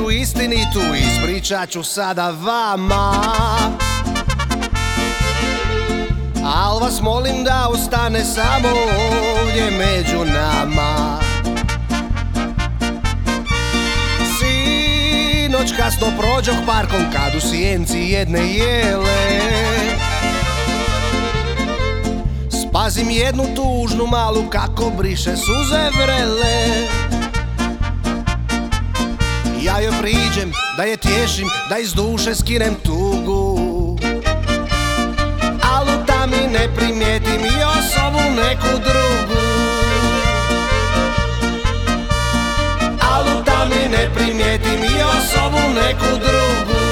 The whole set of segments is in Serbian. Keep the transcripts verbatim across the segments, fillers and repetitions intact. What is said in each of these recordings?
priču istinitu ispričat ću sada vama. Al vas molim da ostane samo ovdje među nama. Sinoć kasno prođoh parkom kad u sjenci jedne jele spazim jednu tužnu malu kako briše suze vrele. Ja joj priđem da je tješim, da iz duše skinem tugu, al da mi ne primijetim i osobu neku drugu. Al da mi ne primijetim i osobu neku drugu.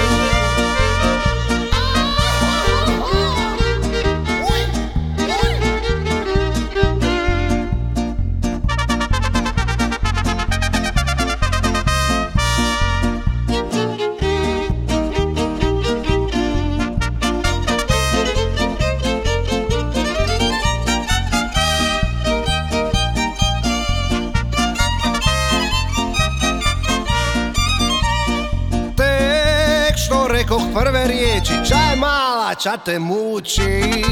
Rekoh prve riječi, čaj mala, ča te muči,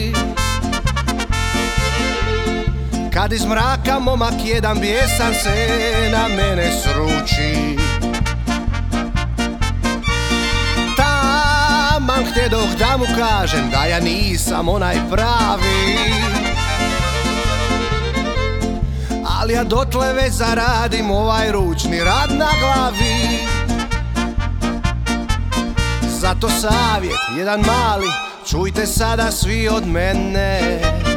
kad iz mraka momak jedan bijesan se na mene sruči. Taman htjedoh da mu kažem da ja nisam onaj pravi, ali ja dotle već zaradim ovaj ručni rad na glavi. Zato savjet jedan mali, čujte sada svi od mene.